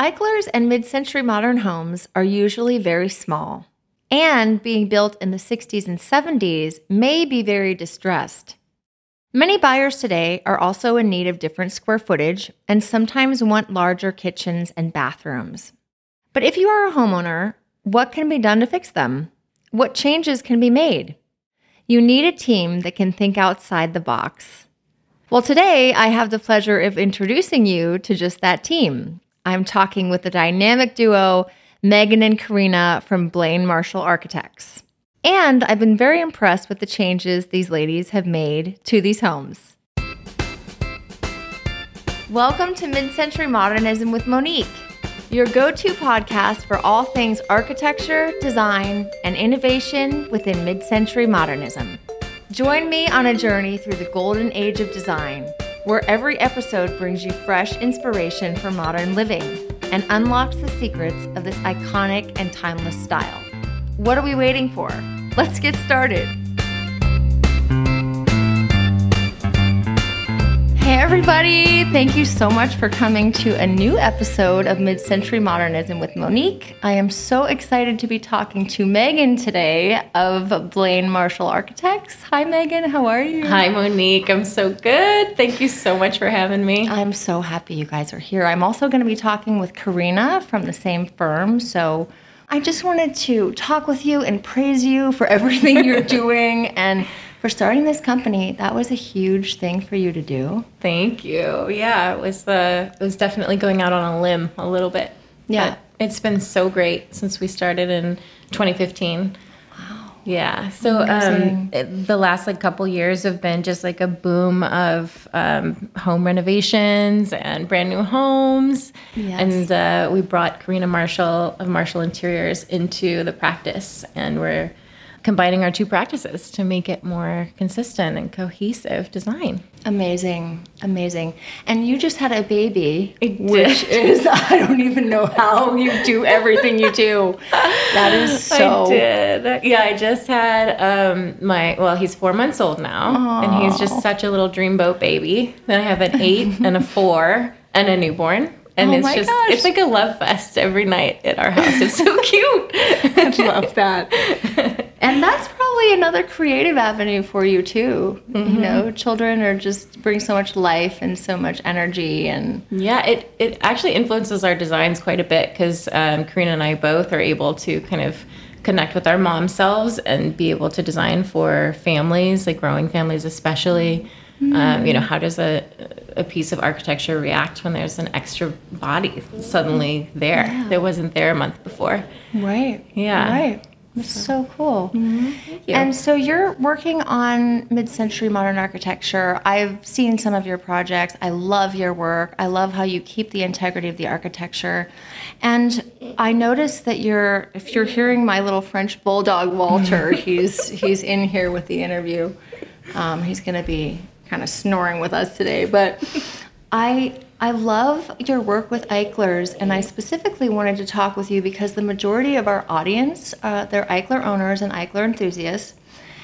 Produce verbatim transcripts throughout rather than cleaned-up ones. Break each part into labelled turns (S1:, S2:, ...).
S1: Eichlers and mid-century modern homes are usually very small, and being built in the sixties and seventies may be very distressed. Many buyers today are also in need of different square footage and sometimes want larger kitchens and bathrooms. But if you are a homeowner, what can be done to fix them? What changes can be made? You need a team that can think outside the box. Well, today I have the pleasure of introducing you to just that team. I'm talking with the dynamic duo, Megan and Karina from Blaine Marshall Architects. And I've been very impressed with the changes these ladies have made to these homes. Welcome to Mid-Century Modernism with Monique, your go-to podcast for all things architecture, design, and innovation within mid-century modernism. Join me on a journey through the golden age of design, where every episode brings you fresh inspiration for modern living and unlocks the secrets of this iconic and timeless style. What are we waiting for? Let's get started. Hey everybody, thank you so much for coming to a new episode of Mid-Century Modernism with Monique. I am so excited to be talking to Megan today of Blaine Marshall Architects. Hi Megan, how are you?
S2: Hi Monique, I'm so good. Thank you so much for having me.
S1: I'm so happy you guys are here. I'm also going to be talking with Karina from the same firm, so I just wanted to talk with you and praise you for everything you're doing and for starting this company. That was a huge thing for you to do.
S2: Thank you. Yeah, it was uh, it was definitely going out on a limb a little bit.
S1: Yeah.
S2: But it's been so great since we started in twenty fifteen.
S1: Wow.
S2: Yeah. So um, it, the last like couple years have been just like a boom of um, home renovations and brand new homes.
S1: Yes.
S2: And uh, we brought Karina Marshall of Marshall Interiors into the practice, and we're combining our two practices to make it more consistent and cohesive design.
S1: Amazing, amazing. And you just had a baby,
S2: I did.
S1: Which is, I don't even know how you do everything you do. That is so...
S2: I did. Yeah, I just had um, my, well, he's four months old now,
S1: Aww.
S2: and he's just such a little dreamboat baby. Then I have an eight and a four and a newborn. And
S1: Oh
S2: it's
S1: my
S2: just,
S1: gosh.
S2: it's like a love fest every night at our house. It's so cute.
S1: I love that. And that's probably another creative avenue for you too. Mm-hmm. You know, children are just bring so much life and so much energy. And
S2: Yeah, it, it actually influences our designs quite a bit because um, Karina and I both are able to kind of connect with our mom selves and be able to design for families, like growing families especially. Mm. Um, you know, how does a a piece of architecture react when there's an extra body suddenly there
S1: Yeah.
S2: that wasn't there a month before?
S1: Right.
S2: Yeah.
S1: Right. That's so cool.
S2: Mm-hmm. Thank you.
S1: And so you're working on mid-century modern architecture. I've seen some of your projects. I love your work. I love how you keep the integrity of the architecture. And I noticed that you're, if you're hearing my little French bulldog, Walter, he's he's in here with the interview. Um, he's going to be kind of snoring with us today. But I I love your work with Eichlers, and I specifically wanted to talk with you because the majority of our audience, uh, they're Eichler owners and Eichler enthusiasts.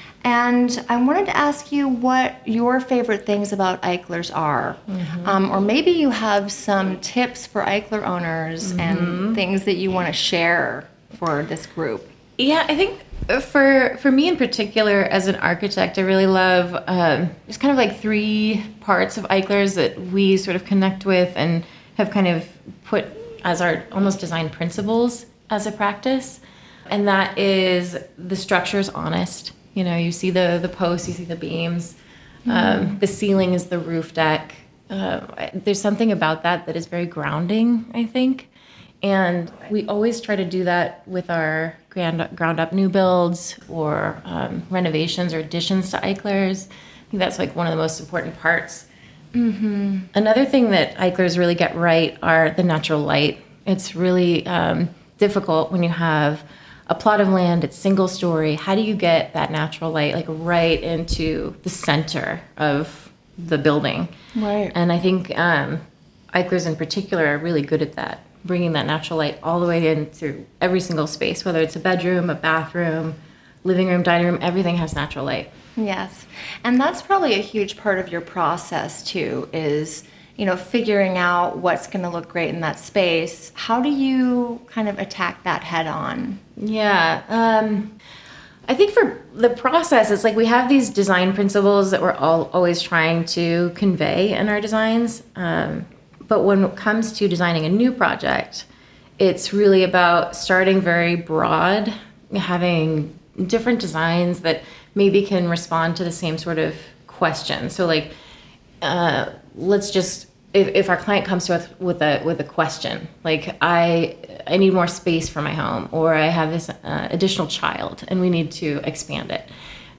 S1: And I wanted to ask you what your favorite things about Eichlers are. Mm-hmm. Um, or maybe you have some tips for Eichler owners mm-hmm. and things that you want to share for this group.
S2: Yeah, I think for for me in particular, as an architect, I really love um, there's kind of like three parts of Eichlers that we sort of connect with and have kind of put as our almost design principles as a practice. And that is the structure is honest. You know, you see the, the posts, you see the beams. Mm. Um, the ceiling is the roof deck. Uh, there's something about that that is very grounding, I think. And we always try to do that with our ground, ground up new builds or um, renovations or additions to Eichlers. I think that's like one of the most important parts. Mm-hmm. Another thing that Eichlers really get right are the natural light. It's really um, difficult when you have a plot of land, it's single story. How do you get that natural light like right into the center of the building?
S1: Right.
S2: And I think um, Eichlers in particular are really good at that, bringing that natural light all the way into every single space, whether it's a bedroom, a bathroom, living room, dining room, everything has natural light.
S1: Yes. And that's probably a huge part of your process too, is you know, figuring out what's going to look great in that space. How do you kind of attack that head on?
S2: Yeah. Um, I think for the process, it's like we have these design principles that we're all always trying to convey in our designs. Um, but when it comes to designing a new project, it's really about starting very broad, having different designs that maybe can respond to the same sort of question. So like, uh, let's just, if, if our client comes to us with a with a question, like I I need more space for my home, or I have this uh, additional child and we need to expand it.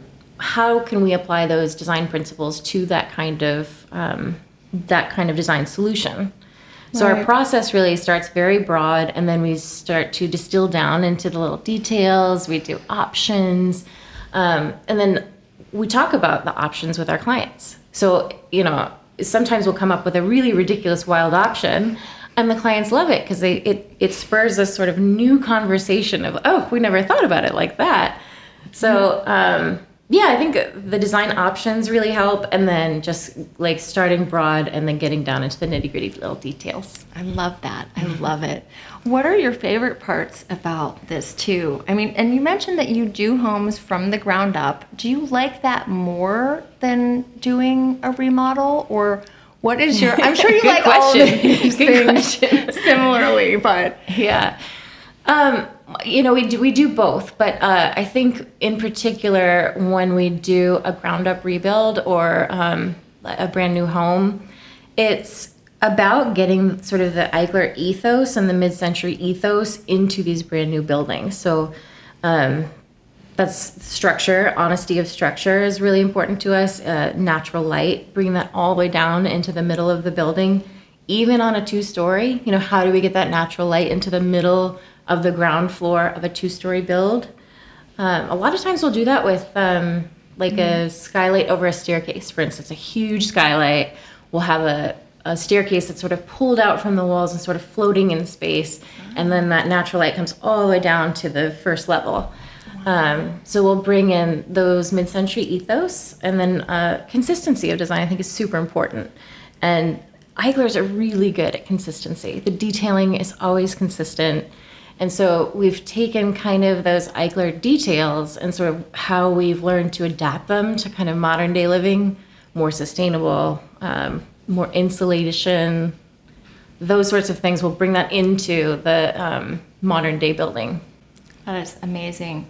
S2: How can we apply those design principles to that kind of um, that kind of design solution? So
S1: Right.
S2: our process really starts very broad, and then we start to distill down into the little details. We do options, um, and then we talk about the options with our clients. So, you know, sometimes we'll come up with a really ridiculous, wild option, and the clients love it because they it it spurs this sort of new conversation of, oh, we never thought about it like that. So, um, yeah, I think the design options really help, and then just like starting broad and then getting down into the nitty-gritty little details.
S1: I love that. I love it. What are your favorite parts about this too? I mean, and you mentioned that you do homes from the ground up. Do you like that more than doing a remodel, or what is your, I'm sure you
S2: Good
S1: like all of
S2: question.
S1: these
S2: Good
S1: things
S2: question.
S1: similarly, but
S2: Yeah. Um, you know, we do, we do both, but uh, I think in particular when we do a ground up rebuild or um, a brand new home, it's about getting sort of the Eichler ethos and the mid-century ethos into these brand new buildings. So um, that's structure, honesty of structure is really important to us. Uh, natural light, bringing that all the way down into the middle of the building, even on a two-story. You know, how do we get that natural light into the middle of the ground floor of a two-story build? Um, a lot of times we'll do that with um, like mm. a skylight over a staircase, for instance, a huge skylight. We'll have a, a staircase that's sort of pulled out from the walls and sort of floating in space. Mm. And then that natural light comes all the way down to the first level. Wow. Um, so we'll bring in those mid-century ethos, and then uh, consistency of design I think is super important. And Eichlers are really good at consistency. The detailing is always consistent. And so we've taken kind of those Eichler details and sort of how we've learned to adapt them to kind of modern day living, more sustainable, um, more insulation, those sorts of things. We'll bring that into the um, modern day building.
S1: that is amazing.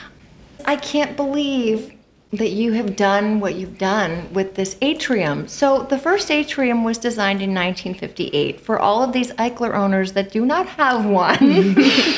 S1: I can't believe that you have done what you've done with this atrium. So the first atrium was designed in nineteen fifty-eight. For all of these Eichler owners that do not have one,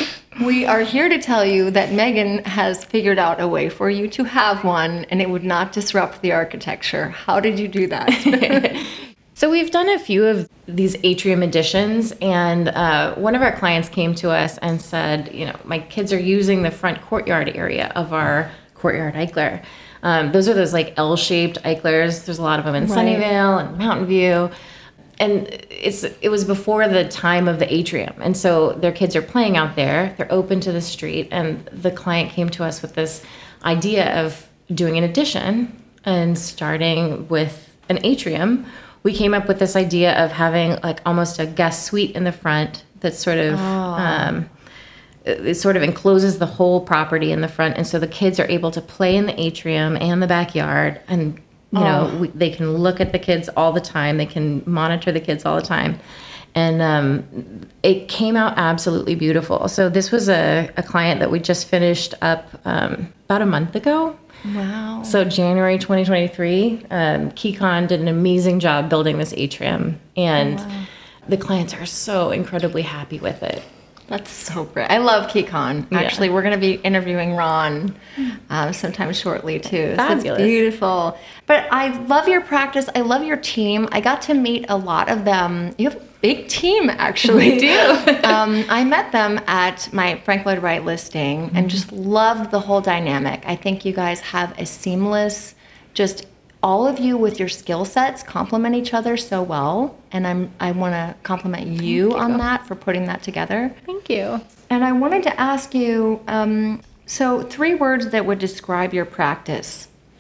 S1: we are here to tell you that Megan has figured out a way for you to have one, and it would not disrupt the architecture. How did you do that?
S2: So we've done a few of these atrium additions, and uh, one of our clients came to us and said, you know, my kids are using the front courtyard area of our courtyard Eichler. Um, those are those like L-shaped Eichlers. There's a lot of them in
S1: Right.
S2: Sunnyvale and Mountain View. And it's it was before the time of the atrium. And so their kids are playing out there. They're open to the street. And the client came to us with this idea of doing an addition and starting with an atrium. We came up with this idea of having like almost a guest suite in the front that sort of...
S1: Oh.
S2: Um, it sort of encloses the whole property in the front, and so the kids are able to play in the atrium and the backyard, and you know
S1: Oh.
S2: we, they can look at the kids all the time. They can monitor the kids all the time, and um, it came out absolutely beautiful. So this was a, a client that we just finished up um, about a month ago.
S1: Wow.
S2: So January twenty twenty-three, um, KeyCon did an amazing job building this atrium, and
S1: Oh, wow.
S2: the clients are so incredibly happy with it.
S1: That's so great. I love KeyCon.
S2: Yeah.
S1: Actually, we're going to be interviewing Ron um, sometime shortly, too. So
S2: Fabulous.
S1: it's beautiful. But I love your practice. I love your team. I got to meet a lot of them. You have a big team, actually.
S2: We do.
S1: um, I met them at my Frank Lloyd Wright listing and just loved the whole dynamic. I think you guys have a seamless, just all of you with your skill sets complement each other so well, and I'm I want to compliment you,
S2: Thank
S1: on
S2: you.
S1: that for putting that together.
S2: Thank you.
S1: And I wanted to ask you, um, so three words that would describe your practice.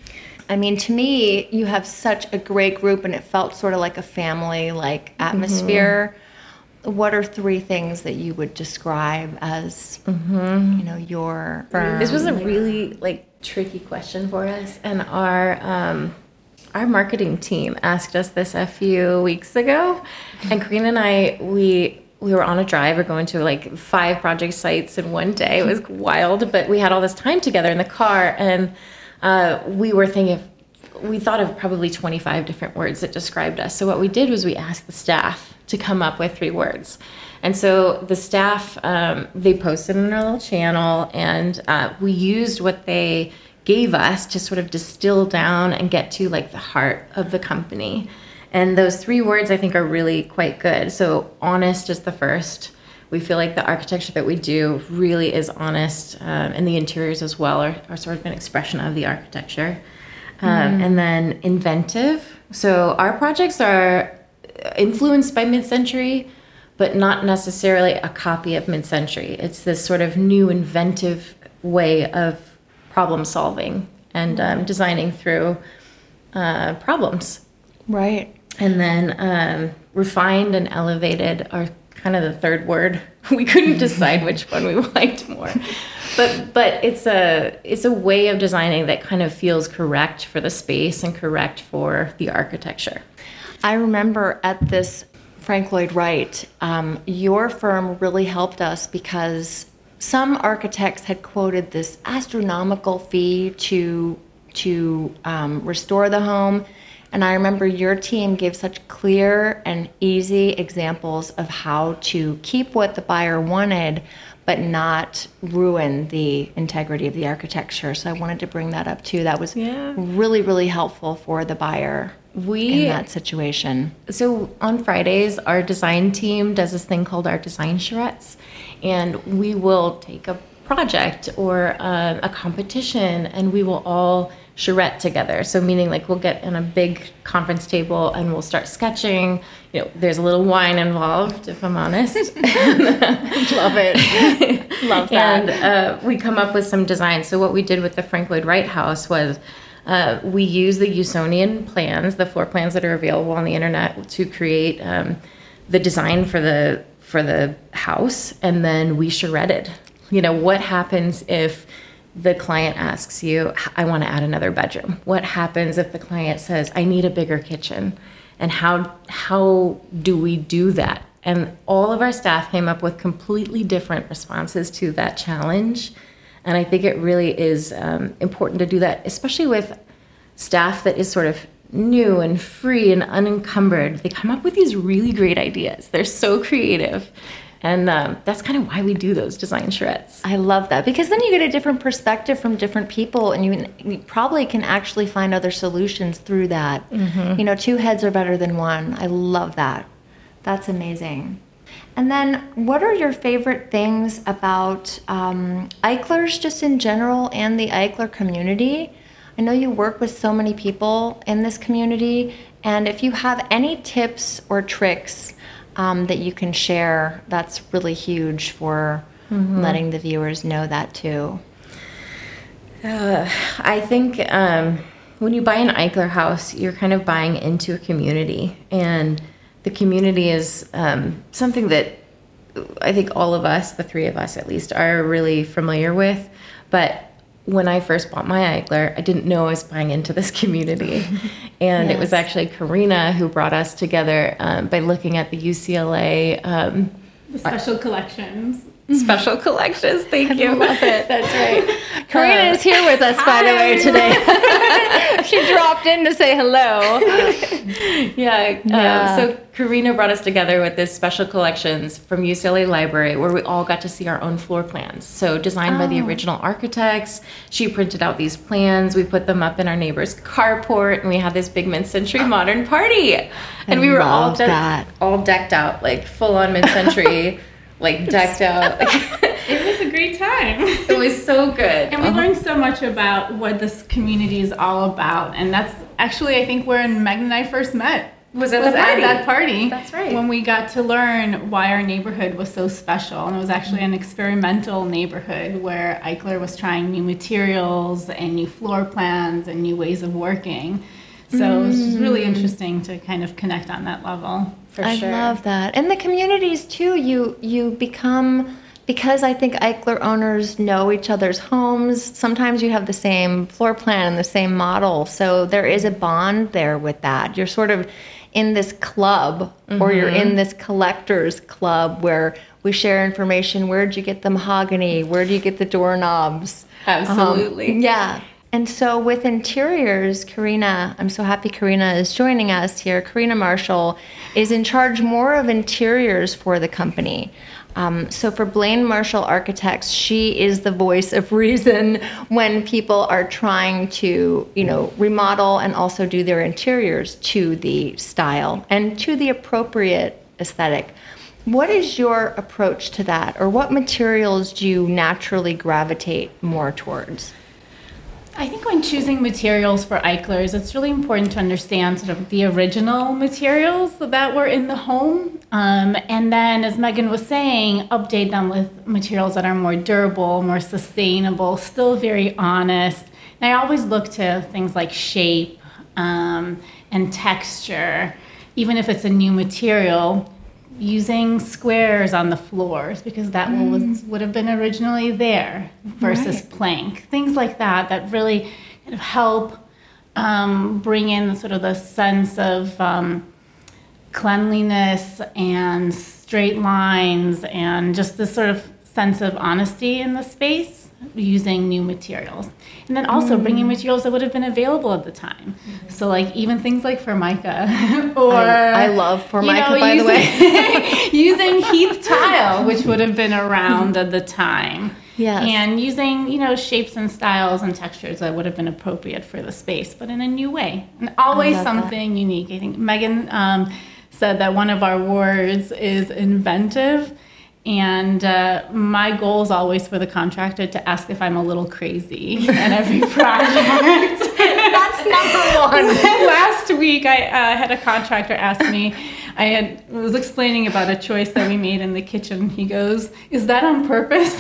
S1: I mean, to me, you have such a great group, and it felt sort of like a family-like atmosphere. Mm-hmm. What are three things that you would describe as, mm-hmm. you know, your firm?
S2: This was a really like tricky question for us, and our um, our marketing team asked us this a few weeks ago, and Karina and I we. We were on a drive. We're going to like five project sites in one day. It was wild, but we had all this time together in the car, and uh, we were thinking of, we thought of probably twenty-five different words that described us. So what we did was we asked the staff to come up with three words. And so the staff, um, they posted in our little channel, and uh, we used what they gave us to sort of distill down and get to like the heart of the company. And those three words, I think, are really quite good. So honest is the first. We feel like the architecture that we do really is honest, um, and the interiors as well are, are sort of an expression of the architecture. Um, mm. And then inventive. So our projects are influenced by mid-century, but not necessarily a copy of mid-century. It's this sort of new inventive way of problem solving and um, designing through uh, problems.
S1: Right.
S2: And then um, refined and elevated are kind of the third word. We couldn't decide which one we liked more. But but it's a it's a way of designing that kind of feels correct for the space and correct for the architecture.
S1: I remember at this Frank Lloyd Wright, um, your firm really helped us because some architects had quoted this astronomical fee to to um, restore the home. And I remember your team gave such clear and easy examples of how to keep what the buyer wanted, but not ruin the integrity of the architecture. So I wanted to bring that up too. That was yeah. really, really helpful for the buyer we, in that situation.
S2: So on Fridays, our design team does this thing called our design charrettes. And we will take a project or uh, a competition, and we will all charrette together. So meaning like we'll get in a big conference table and we'll start sketching. You know, there's a little wine involved, if I'm honest.
S1: Love it. Love that.
S2: And uh, we come up with some designs. So what we did with the Frank Lloyd Wright house was uh, we used the Usonian plans, the floor plans that are available on the internet, to create um, the design for the for the house, and then we charretted. You know, what happens if the client asks you, I want to add another bedroom? What happens if the client says, I need a bigger kitchen? And how how do we do that? And all of our staff came up with completely different responses to that challenge. And I think it really is um, important to do that, especially with staff that is sort of new and free and unencumbered. They come up with these really great ideas. They're so creative. And um, that's kind of why we do those design charrettes.
S1: I love that, because then you get a different perspective from different people, and you, you probably can actually find other solutions through that. Mm-hmm. You know, two heads are better than one. I love that. That's amazing. And then what are your favorite things about um, Eichlers just in general and the Eichler community? I know you work with so many people in this community, and if you have any tips or tricks Um, that you can share, that's really huge for mm-hmm. letting the viewers know that too.
S2: Uh, I think um, when you buy an Eichler house, you're kind of buying into a community, and the community is um, something that I think all of us, the three of us at least, are really familiar with. But when I first bought my Eichler, I didn't know I was buying into this community. And yes. It was actually Karina who brought us together um, by looking at the U C L A. Um,
S3: the special collections.
S2: Special collections, thank you.
S1: I love it.
S2: That's right.
S1: Karina uh, is here with us, by the way, today. She dropped in to say hello.
S2: yeah, yeah. Uh, so Karina brought us together with this special collections from U C L A Library, where we all got to see our own floor plans. So designed oh. by the original architects. She printed out these plans. We put them up in our neighbor's carport, and we had this big mid-century modern party. And
S1: I
S2: we were all
S1: de- that.
S2: all decked out, like full-on mid-century. Like decked out.
S3: It was a great time.
S2: It was so good.
S3: And we uh-huh. learned so much about what this community is all about. And that's actually, I think, where Meg and I first met.
S2: Was at
S3: was
S2: the
S3: at
S2: party.
S3: that party.
S2: That's right.
S3: When we got to learn why our neighborhood was so special. And it was actually an experimental neighborhood where Eichler was trying new materials and new floor plans and new ways of working. So mm. it was just really interesting to kind of connect on that level.
S2: For
S1: I
S2: sure.
S1: love that. And the communities too, you you become, because I think Eichler owners know each other's homes, sometimes you have the same floor plan and the same model. So there is a bond there with that. You're sort of in this club, mm-hmm. or you're in this collector's club where we share information. Where'd you get the mahogany? Where do you get the doorknobs?
S3: Absolutely.
S1: Um, yeah. And so with interiors, Karina, I'm so happy Karina is joining us here. Karina Marshall is in charge more of interiors for the company. Um, so for Blaine Marshall Architects, she is the voice of reason when people are trying to, you know, remodel and also do their interiors to the style and to the appropriate aesthetic. What is your approach to that, or what materials do you naturally gravitate more towards?
S3: I think when choosing materials for Eichlers, it's really important to understand sort of the original materials that were in the home. Um, and then, as Megan was saying, update them with materials that are more durable, more sustainable, still very honest. And I always look to things like shape um, and texture, even if it's a new material. Using squares on the floors because that mm. was, would have been originally there versus right. plank. Things like that that really kind of help um, bring in sort of the sense of um, cleanliness and straight lines and just this sort of sense of honesty in the space using new materials. And then also mm. bringing materials that would have been available at the time. Mm-hmm. So like even things like Formica or...
S1: I, I love Formica, you know, by
S3: using,
S1: the way.
S3: using Heath tile, which would have been around at the time.
S1: Yes.
S3: And using, you know, shapes and styles and textures that would have been appropriate for the space, but in a new way. And always something that. unique. I think Megan um, said that one of our words is inventive. And uh, my goal is always for the contractor to ask if I'm a little crazy at every project.
S1: That's number one.
S3: Last week, I uh, had a contractor ask me, I had was explaining about a choice that we made in the kitchen. He goes, "Is that on purpose?"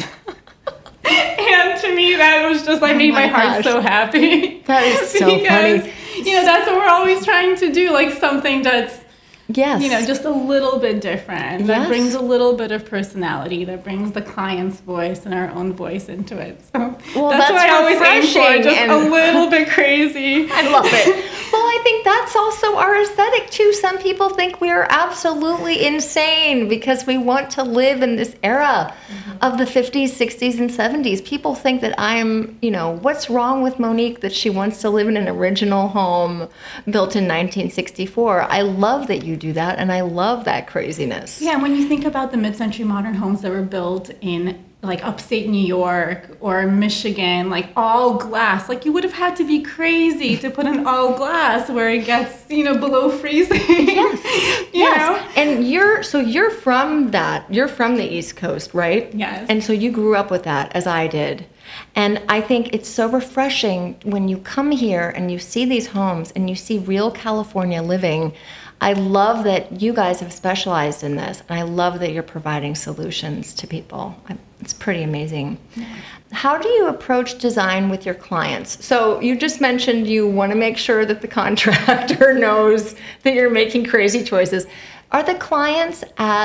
S3: And to me, that was just like oh made my, my heart so happy.
S1: That is so
S3: because,
S1: funny.
S3: You know, that's what we're always trying to do, like something that's,
S1: yes.
S3: you know, just a little bit different. That
S1: yes.
S3: brings a little bit of personality. That brings the client's voice and our own voice into it. So
S1: well,
S3: that's,
S1: that's
S3: what I always aim for, just
S1: and
S3: a little bit crazy.
S1: I love it. Well, I think that's also our aesthetic too. Some people think we are absolutely insane because we want to live in this era mm-hmm. of the fifties, sixties, and seventies. People think that I'm, you know, what's wrong with Monique that she wants to live in an original home built in nineteen sixty-four. I love that you do that, and I love that craziness.
S3: Yeah, when you think about the mid-century modern homes that were built in like upstate New York or Michigan, like all glass, like you would have had to be crazy to put in all glass where it gets, you know, below freezing.
S1: Yes.
S3: you
S1: yes.
S3: know?
S1: And you're, so you're from that, you're from the East Coast, right?
S3: Yes.
S1: And so you grew up with that, as I did. And I think it's so refreshing when you come here and you see these homes and you see real California living. I love that you guys have specialized in this, and I love that you're providing solutions to people. It's pretty amazing. Yeah. How do you approach design with your clients? So you just mentioned you want to make sure that the contractor knows that you're making crazy choices. Are the clients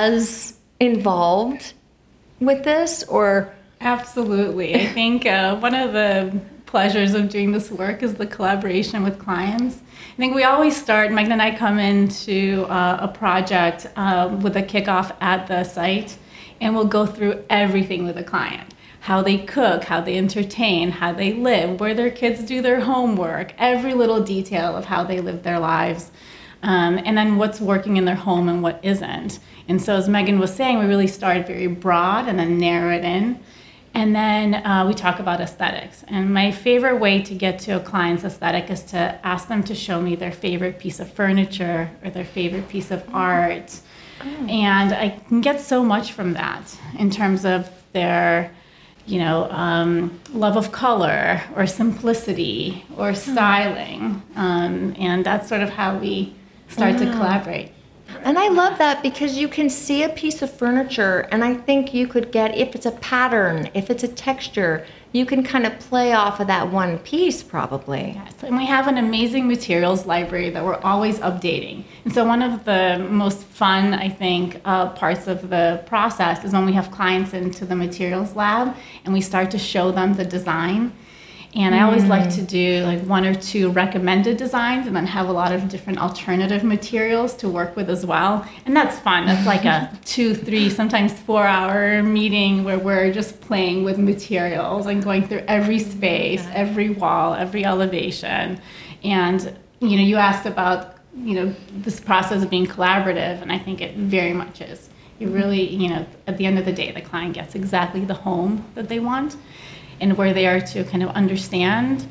S1: as involved with this, or?
S3: Absolutely. I think uh, one of the pleasures of doing this work is the collaboration with clients. I think we always start, Megan and I come into uh, a project uh, with a kickoff at the site, and we'll go through everything with the client. How they cook, how they entertain, how they live, where their kids do their homework, every little detail of how they live their lives. Um, and then what's working in their home and what isn't. And so as Megan was saying, we really start very broad and then narrow it in. And then uh, we talk about aesthetics. And my favorite way to get to a client's aesthetic is to ask them to show me their favorite piece of furniture or their favorite piece of art. Oh. And I can get so much from that in terms of their, you know, um, love of color or simplicity or styling. Um, and that's sort of how we start to
S1: Wow.
S3: collaborate.
S1: And I love that because you can see a piece of furniture, and I think you could get, if it's a pattern, if it's a texture, you can kind of play off of that one piece probably.
S3: Yes, and we have an amazing materials library that we're always updating. And so one of the most fun, I think, uh, parts of the process is when we have clients into the materials lab and we start to show them the design. And I always like to do like one or two recommended designs and then have a lot of different alternative materials to work with as well. And that's fun. That's like a two, three, sometimes four hour meeting where we're just playing with materials and going through every space, every wall, every elevation. And, you know, you asked about, you know, this process of being collaborative, and I think it very much is. You really, you know, at the end of the day, the client gets exactly the home that they want, and where they are to kind of understand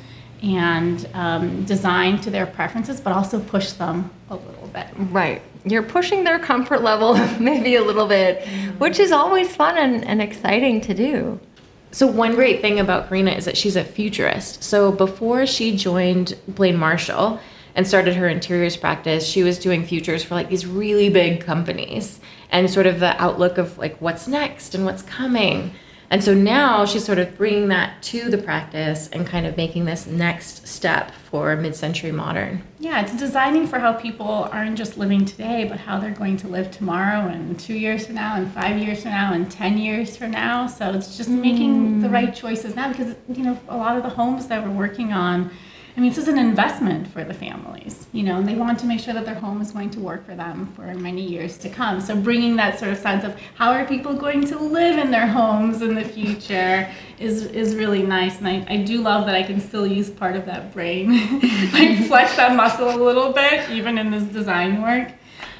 S3: and um, design to their preferences, but also push them a little bit.
S1: Right. You're pushing their comfort level maybe a little bit, which is always fun and, and exciting to do.
S2: So one great thing about Karina is that she's a futurist. So before she joined Blaine Marshall and started her interiors practice, she was doing futures for like these really big companies and sort of the outlook of like what's next and what's coming. And so now she's sort of bringing that to the practice and kind of making this next step for mid-century modern.
S3: Yeah, it's designing for how people aren't just living today, but how they're going to live tomorrow and two years from now and five years from now and ten years from now. So it's just mm. making the right choices now because, you know, a lot of the homes that we're working on, I mean, this is an investment for the families, you know, and they want to make sure that their home is going to work for them for many years to come. So bringing that sort of sense of how are people going to live in their homes in the future is is really nice. And I, I do love that I can still use part of that brain, like flex that muscle a little bit, even in this design work.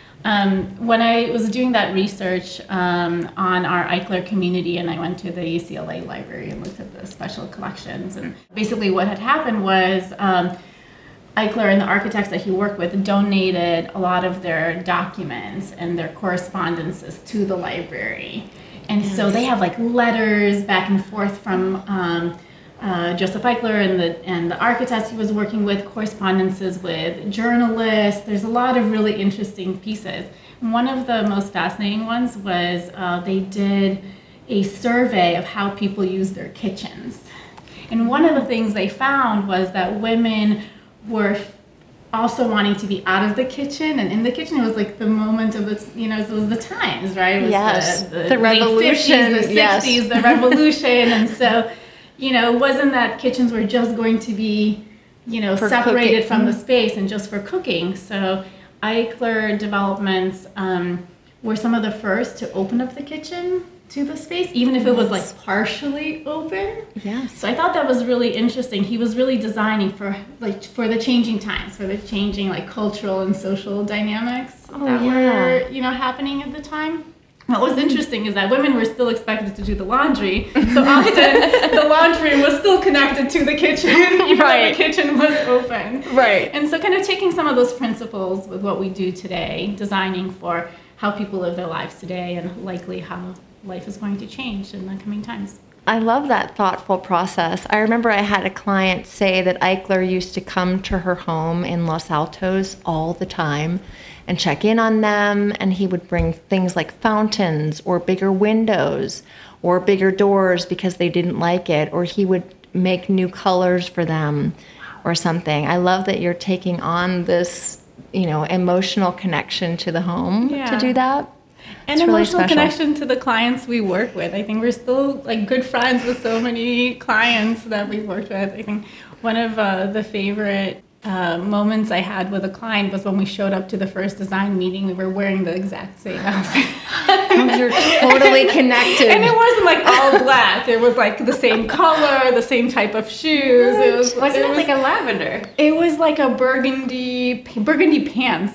S3: Um, when I was doing that research um, on our Eichler community, and I went to the U C L A library and looked at the special collections, and basically what had happened was um, Eichler and the architects that he worked with donated a lot of their documents and their correspondences to the library. And yes. so they have like letters back and forth from um, Uh, Joseph Eichler and the and the architects he was working with, correspondences with journalists. There's a lot of really interesting pieces. One of the most fascinating ones was uh, they did a survey of how people use their kitchens. And one of the things they found was that women were also wanting to be out of the kitchen and in the kitchen. It was like the moment of the, you know, it was the times, right? It was
S1: yes,
S3: the, the,
S1: the revolution,
S3: late fifties, the sixties,
S1: yes.
S3: the revolution. And so, you know, it wasn't that kitchens were just going to be, you know,
S1: for
S3: separated
S1: cooking.
S3: from the space and just for cooking. So Eichler developments um, were some of the first to open up the kitchen to the space, even if it was like partially open.
S1: Yes.
S3: So I thought that was really interesting. He was really designing for like for the changing times, for the changing like cultural and social dynamics
S1: Oh,
S3: that
S1: yeah.
S3: were, you know, happening at the time. What was interesting is that women were still expected to do the laundry, so often the laundry was still connected to the kitchen, even
S1: Right.
S3: though the kitchen was open.
S1: Right.
S3: And so kind of taking some of those principles with what we do today, designing for how people live their lives today and likely how life is going to change in the coming times.
S1: I love that thoughtful process. I remember I had a client say that Eichler used to come to her home in Los Altos all the time and check in on them, and he would bring things like fountains or bigger windows or bigger doors because they didn't like it, or he would make new colors for them or something. I love that you're taking on this, you know, emotional connection to the home
S3: Yeah.
S1: to do that.
S3: And
S1: It's really
S3: emotional
S1: special.
S3: connection to the clients we work with. I think we're still like good friends with so many clients that we worked with. I think one of uh, the favorite uh, moments I had with a client was when we showed up to the first design meeting. We were wearing the exact same outfit.
S1: You're totally connected.
S3: And it wasn't like all black. It was like the same color, the same type of shoes. It was
S2: Wasn't it,
S3: was,
S2: like a lavender?
S3: It was like a burgundy burgundy pants.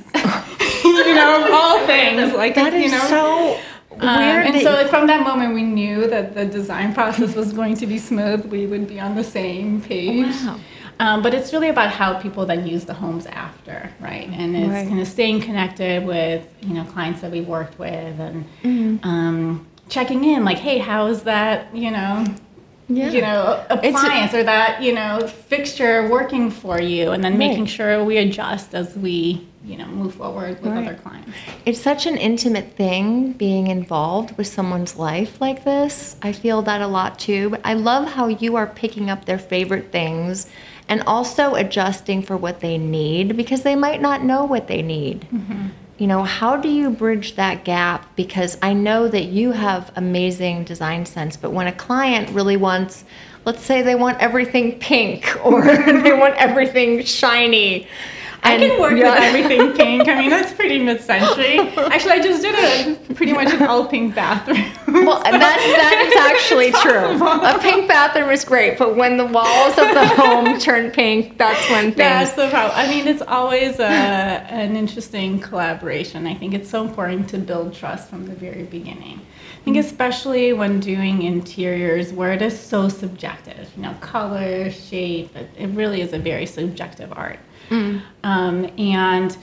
S3: You know, of all things. Like
S1: That
S3: you
S1: is
S3: know,
S1: so
S3: Um,
S1: weird.
S3: and
S1: that
S3: so
S1: you-
S3: like, from that moment, we knew that the design process was going to be smooth. We would be on the same page.
S1: Wow.
S3: Um, but it's really about how people then use the homes after, right? And it's
S1: Right.
S3: kind of staying connected with, you know, clients that we worked with and
S1: Mm-hmm.
S3: um, checking in, like, hey, how is that, you know,
S1: Yeah.
S3: you know, appliance or that, you know, fixture working for you, and then
S1: Right.
S3: making sure we adjust as we, you know, move forward with
S1: Right.
S3: other clients.
S1: It's such an intimate thing being involved with someone's life like this. I feel that a lot too. But I love how you are picking up their favorite things and also adjusting for what they need, because they might not know what they need. Mm-hmm. You know, how do you bridge that gap? Because I know that you have amazing design sense, but when a client really wants, let's say they want everything pink or they want everything shiny.
S3: I can work
S1: yeah.
S3: with everything pink. I mean, that's pretty mid-century. Actually, I just did a pretty much an all pink bathroom.
S1: Well, that, that is actually
S3: It's
S1: true.
S3: possible.
S1: A pink bathroom is great, but when the walls of the home turn pink, that's when things...
S3: That's the problem. I mean, it's always a, an interesting collaboration. I think it's so important to build trust from the very beginning. I think especially when doing interiors where it is so subjective, you know, color, shape, it, it really is a very subjective art. Mm. Um, and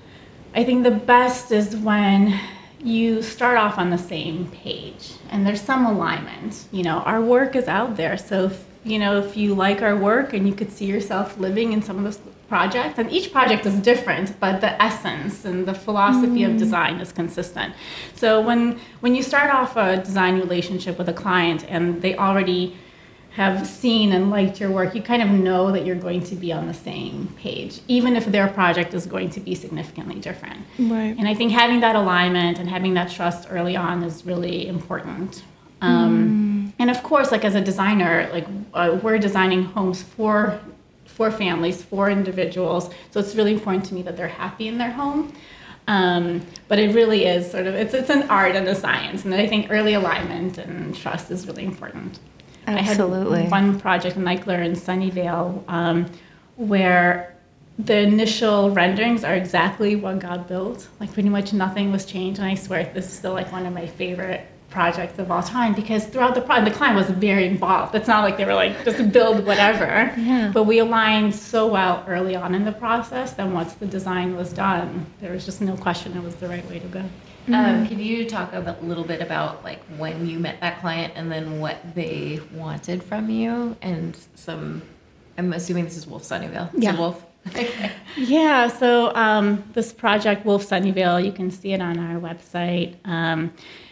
S3: I think the best is when you start off on the same page and there's some alignment. You know, our work is out there. So, if, you know, if you like our work and you could see yourself living in some of those projects, and each project is different, but the essence and the philosophy mm. of design is consistent. So when, when you start off a design relationship with a client and they already have seen and liked your work, you kind of know that you're going to be on the same page, even if their project is going to be significantly different. Right. And I think having that alignment and having that trust early on is really important. Um, mm. And of course, like as a designer, like uh, we're designing homes for for families, for individuals, so it's really important to me that they're happy in their home. Um, but it really is sort of, it's it's an art and a science, and I think early alignment and trust is really important.
S1: Absolutely.
S3: I had one project in Eichler in Sunnyvale um, where the initial renderings are exactly what God built. Like pretty much nothing was changed, and I swear this is still like one of my favorite projects of all time, because throughout the project, the client was very involved. It's not like they were like, just build whatever. Yeah. But we aligned so well early on in the process that once the design was done, there was just no question it was the right way to go.
S2: Mm-hmm. Um, can you talk a little bit about like when you met that client and then what they wanted from you, and some, I'm assuming this is Wolf Sunnyvale.
S3: Yeah.
S2: So Wolf. Okay.
S3: Yeah. So um, this project, Wolf Sunnyvale, you can see it on our website. Um,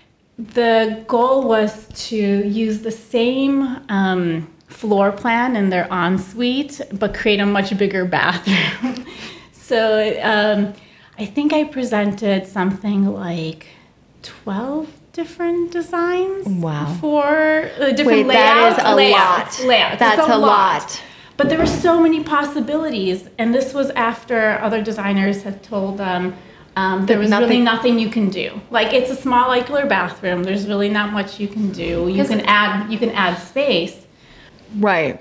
S3: the goal was to use the same um, floor plan in their ensuite, but create a much bigger bathroom. so um, I think I presented something like twelve different designs.
S1: Wow.
S3: For uh, different
S1: Wait,
S3: layouts.
S1: that is a
S3: layouts,
S1: lot.
S3: Layouts.
S1: That's
S3: it's a,
S1: a
S3: lot.
S1: lot.
S3: But there were so many possibilities, and this was after other designers had told them um, there was
S1: nothing.
S3: really nothing you can do. Like, it's a small Eichler bathroom. There's really not much you can do. You can add you can add space.
S1: Right.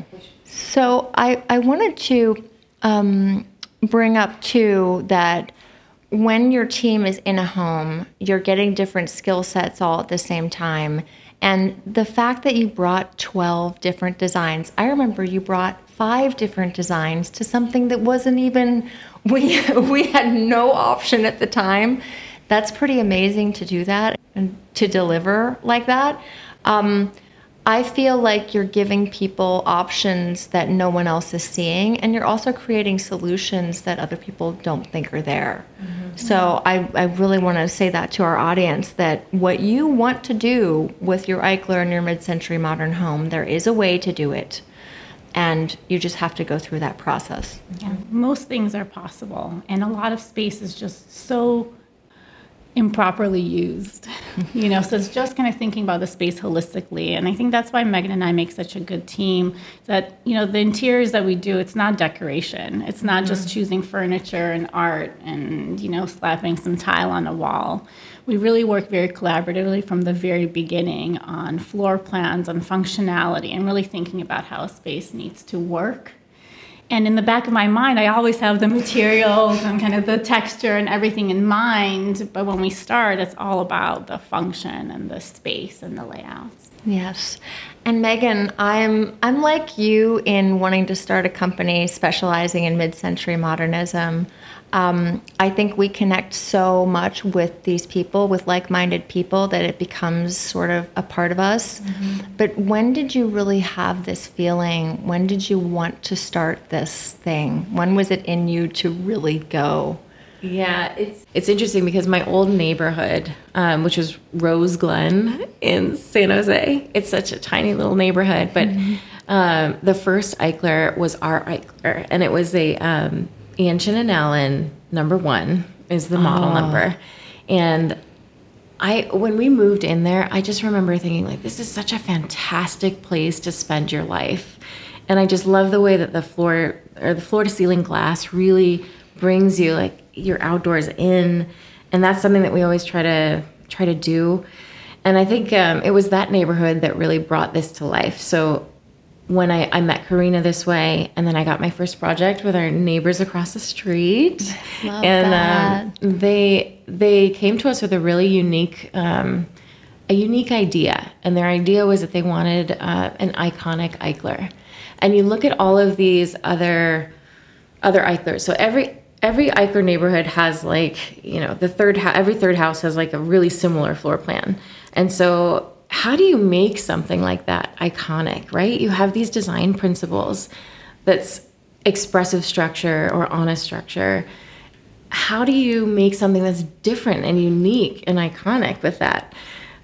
S1: So I I wanted to um, bring up too that when your team is in a home, you're getting different skill sets all at the same time. And the fact that you brought twelve different designs, I remember you brought five different designs to something that wasn't even, we, we had no option at the time. That's pretty amazing to do that and to deliver like that. Um, I feel like you're giving people options that no one else is seeing, and you're also creating solutions that other people don't think are there. Mm-hmm. So I, I really want to say that to our audience, that what you want to do with your Eichler and your mid-century modern home, there is a way to do it, and you just have to go through that process.
S3: Yeah, most things are possible, and a lot of space is just so improperly used, you know, so it's just kind of thinking about the space holistically. And I think that's why Megan and I make such a good team, that, you know, the interiors that we do, it's not decoration. It's not mm-hmm. just choosing furniture and art and, you know, slapping some tile on a wall. We really work very collaboratively from the very beginning on floor plans, on functionality, and really thinking about how a space needs to work. And in the back of my mind, I always have the materials and kind of the texture and everything in mind. But when we start, it's all about the function and the space and the layouts.
S1: Yes. And Megan, I'm I'm like you in wanting to start a company specializing in mid-century modernism. Um, I think we connect so much with these people, with like-minded people, that it becomes sort of a part of us. Mm-hmm. but when did you really have this feeling? When did you want to start this thing? When was it in you to really go?
S2: Yeah, it's it's interesting because my old neighborhood, um, which was Rose Glen in San Jose, it's such a tiny little neighborhood, but mm-hmm. um, the first Eichler was our Eichler, and it was a um, Anshin and Allen number one is the model
S1: oh.
S2: number, and I when we moved in there, I just remember thinking like, this is such a fantastic place to spend your life, and I just love the way that the floor or the floor to ceiling glass really brings you like your outdoors in, and that's something that we always try to try to do. And I think um, it was that neighborhood that really brought this to life. So when I, I met Karina this way, and then I got my first project with our neighbors across the street,
S1: Love
S2: and
S1: that.
S2: Um, they they came to us with a really unique um, a unique idea, and their idea was that they wanted uh, an iconic Eichler. And you look at all of these other other Eichlers. So every Every Eichler neighborhood has like, you know, the third ha- every third house has like a really similar floor plan. And so how do you make something like that iconic, right? You have these design principles that's expressive structure or honest structure. How do you make something that's different and unique and iconic with that?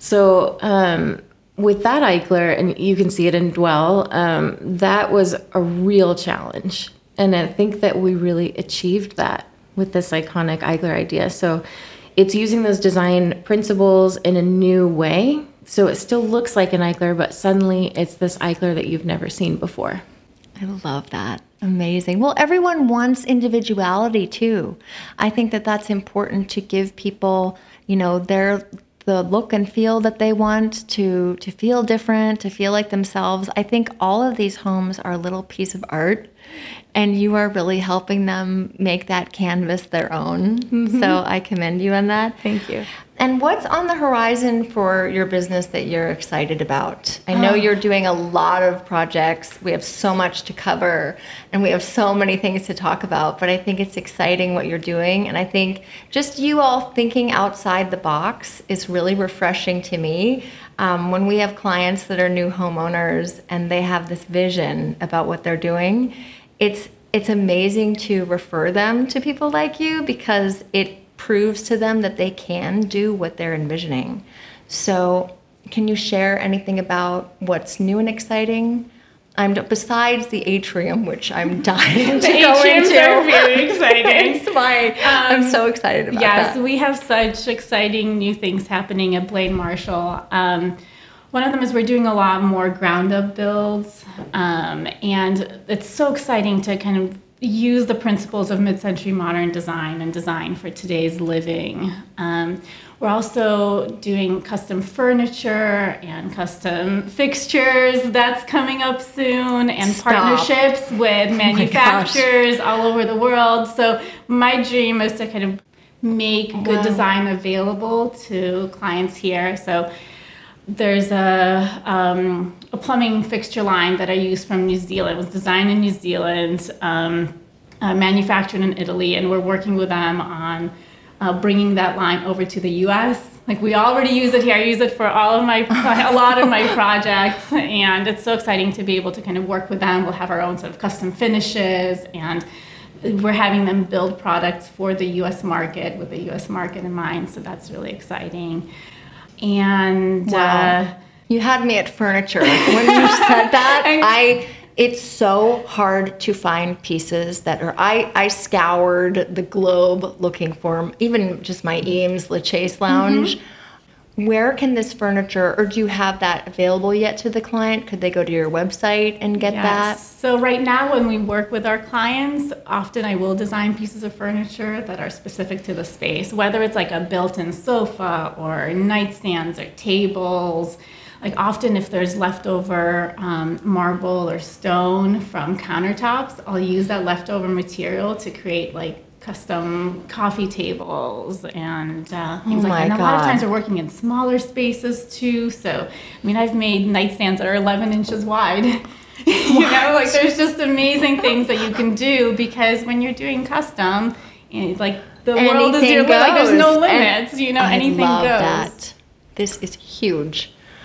S2: So um, with that Eichler, and you can see it in Dwell, um, that was a real challenge. And I think that we really achieved that with this iconic Eichler idea. So it's using those design principles in a new way. So it still looks like an Eichler, but suddenly it's this Eichler that you've never seen before.
S1: I love that. Amazing. Well, everyone wants individuality too. I think that that's important to give people, you know, their the look and feel that they want to to feel different, to feel like themselves. I think all of these homes are a little piece of art, and you are really helping them make that canvas their own. Mm-hmm. So I commend you on that.
S2: Thank you.
S1: And what's on the horizon for your business that you're excited about? I know
S2: Oh.
S1: you're doing a lot of projects. We have so much to cover, and we have so many things to talk about, but I think it's exciting what you're doing. And I think just you all thinking outside the box is really refreshing to me. Um, when we have clients that are new homeowners and they have this vision about what they're doing, it's it's amazing to refer them to people like you because it proves to them that they can do what they're envisioning. So can you share anything about what's new and exciting? I'm besides the atrium, which I'm dying to
S3: The
S1: go
S3: atriums
S1: into.
S3: are very exciting.
S1: It's my, I'm
S3: Um,
S1: so excited about
S3: Yes,
S1: that.
S3: we have such exciting new things happening at Blaine Marshall. Um, one of them is we're doing a lot more ground up builds, um, and it's so exciting to kind of use the principles of mid-century modern design and design for today's living. Um, we're also doing custom furniture and custom fixtures. That's coming up soon, and
S1: Stop.
S3: partnerships with manufacturers all over the world. So my dream is to kind of make good
S1: Wow.
S3: design available to clients here. So there's a, um, a plumbing fixture line that I use from New Zealand. It was designed in New Zealand, um, uh, manufactured in Italy, and we're working with them on uh, bringing that line over to the U S. Like, we already use it here. I use it for all of my, a lot of my projects, and it's so exciting to be able to kind of work with them. We'll have our own sort of custom finishes, and we're having them build products for the U S market with the U S market in mind. So that's really exciting. And
S1: Wow.
S3: uh,
S1: You had me at furniture. When you said that, I it's so hard to find pieces that are I, I scoured the globe looking for 'em, even just my Eames Le Chase lounge. Mm-hmm. Where can this furniture, or do you have that available yet to the client? Could they go to your website and get that?
S3: So right now, when we work with our clients, often I will design pieces of furniture that are specific to the space, whether it's like a built-in sofa or nightstands or tables. Like, often if there's leftover um, marble or stone from countertops, I'll use that leftover material to create like custom coffee tables and uh, things
S1: Oh
S3: like that. And
S1: my
S3: a lot of
S1: God.
S3: times we're working in smaller spaces too. So, I mean, I've made nightstands that are eleven inches wide. You know, like, there's just amazing things that you can do, because when you're doing custom, it's like the world is
S1: Anything
S3: your limit. Like, there's no
S1: goes.
S3: limits.
S1: And
S3: You know,
S1: I
S3: anything
S1: love
S3: goes.
S1: that. This is huge.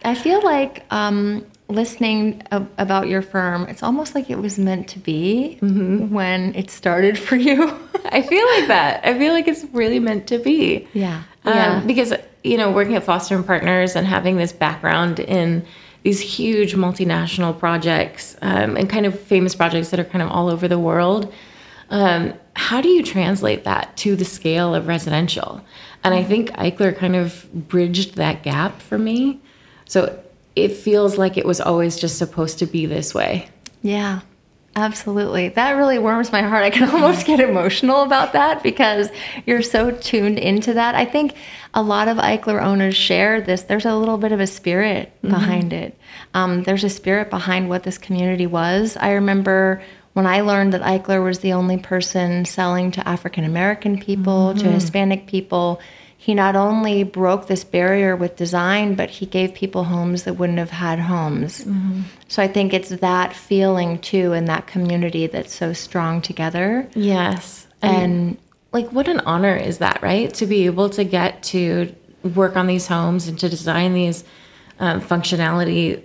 S1: I feel like um, listening a- about your firm, it's almost like it was meant to be mm-hmm. when it started for you.
S2: I feel like that. I feel like it's really meant to be.
S1: Yeah.
S2: Um,
S1: yeah.
S2: Because, you know, working at Foster and Partners and having this background in these huge multinational projects um, and kind of famous projects that are kind of all over the world, um, how do you translate that to the scale of residential? And I think Eichler kind of bridged that gap for me. So it feels like it was always just supposed to be this way.
S1: Yeah, absolutely. That really warms my heart. I can almost get emotional about that because you're so tuned into that. I think a lot of Eichler owners share this. There's a little bit of a spirit behind mm-hmm. it. Um, there's a spirit behind what this community was. I remember when I learned that Eichler was the only person selling to African American people, mm-hmm. to Hispanic people, he not only broke this barrier with design, but he gave people homes that wouldn't have had homes. Mm-hmm. So I think it's that feeling too, in that community that's so strong together.
S2: Yes.
S1: And,
S2: and like, what an honor is that, right? To be able to get to work on these homes and to design these um, functionality.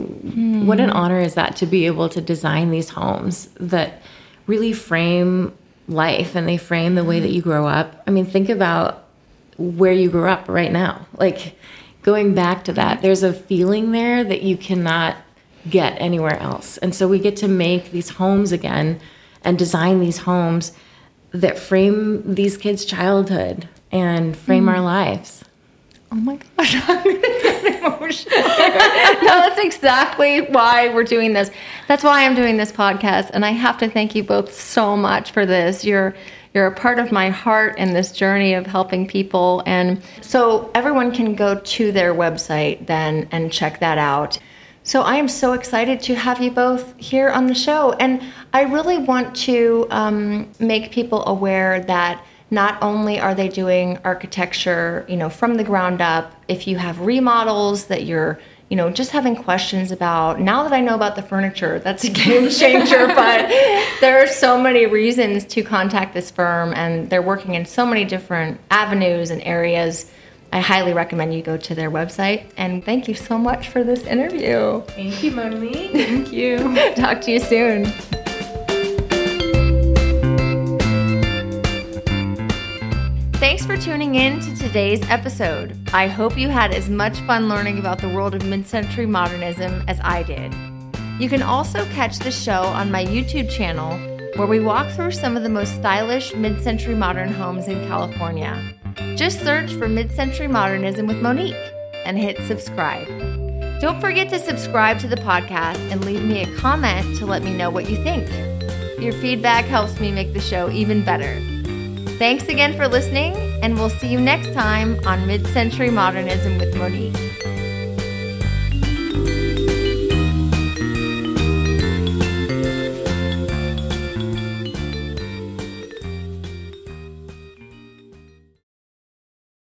S2: Mm. What an honor is that to be able to design these homes that really frame life and they frame the way that you grow up. I mean, think about where you grew up right now. Like, going back to that, there's a feeling there that you cannot get anywhere else. And so we get to make these homes again and design these homes that frame these kids' childhood and frame mm. our lives.
S1: Oh my gosh, I'm going to get emotional. No, that's exactly why we're doing this. That's why I'm doing this podcast. And I have to thank you both so much for this. You're You're a part of my heart in this journey of helping people. And so everyone can go to their website then and check that out. So I am so excited to have you both here on the show. And I really want to um, make people aware that not only are they doing architecture, you know, from the ground up, if you have remodels that you're you know, just having questions about, now that I know about the furniture, that's a game changer, but there are so many reasons to contact this firm, and they're working in so many different avenues and areas. I highly recommend you go to their website, and thank you so much for this interview.
S2: Thank you, Monique. Thank you.
S1: Talk to you soon. Thanks for tuning in to today's episode. I hope you had as much fun learning about the world of mid-century modernism as I did. You can also catch the show on my YouTube channel, where we walk through some of the most stylish mid-century modern homes in California. Just search for Mid-Century Modernism with Monique and hit subscribe. Don't forget to subscribe to the podcast and leave me a comment to let me know what you think. Your feedback helps me make the show even better. Thanks again for listening, and we'll see you next time on Mid-Century Modernism with Monique.